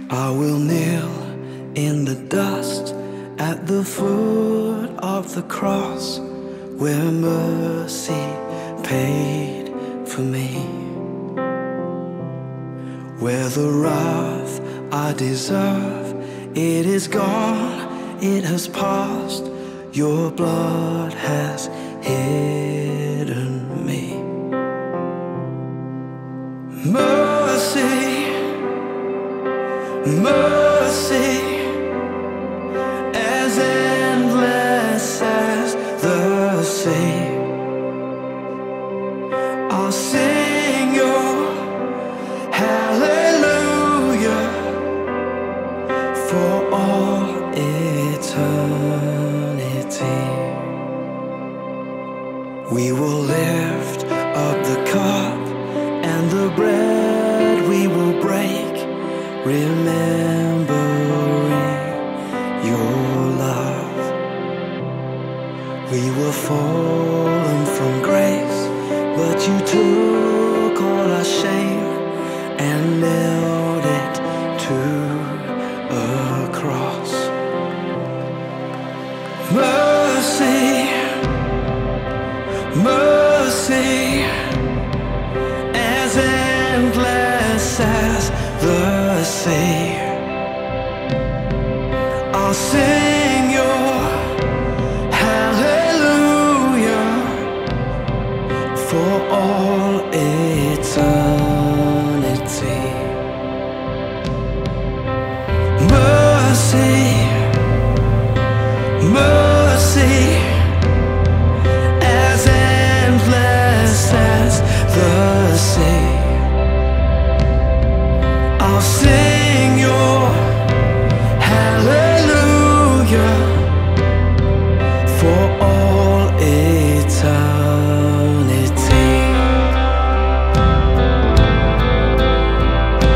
I will kneel in the dust at the foot of the cross, where mercy paid for me, where the wrath I deserve, it is gone, it has passed. Your blood has hidden me. Mercy, mercy, as endless as the sea. I'll sing your hallelujah for all eternity. We will lift up the cup and the bread we will break, remembering your love. We were fallen from grace, but you took all our shame and nailed it to a cross. Mercy, mercy, as endless as the sea. I'll sing your hallelujah for all eternity. Mercy, mercy, as endless as the sea. I'll sing your hallelujah for all eternity.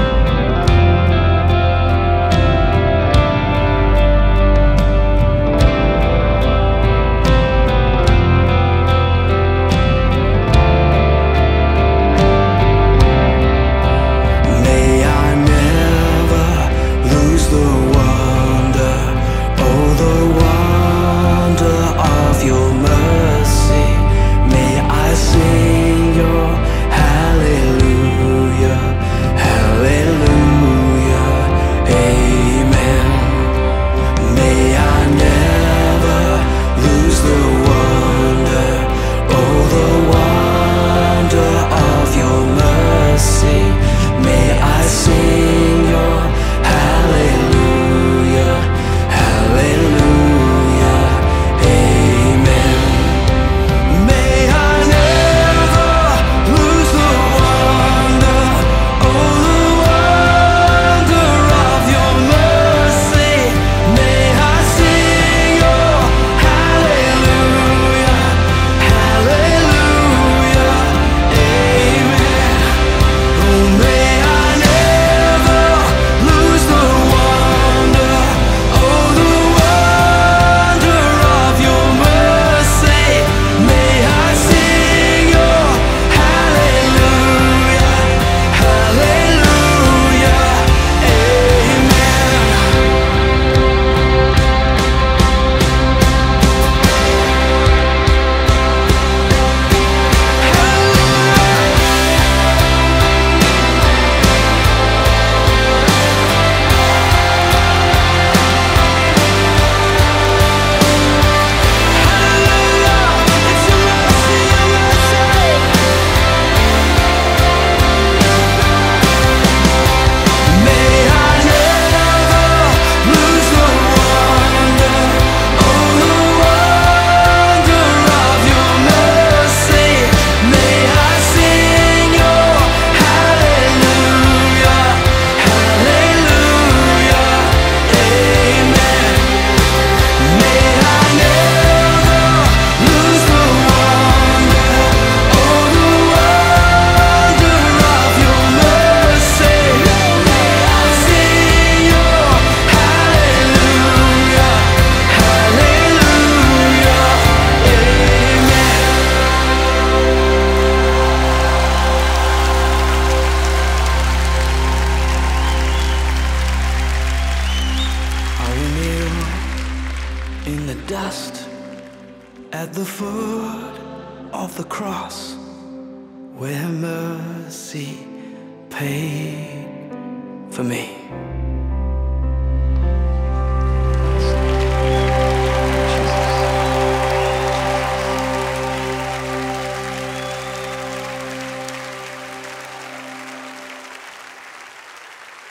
in the dust at the foot of the cross, where mercy paid for me.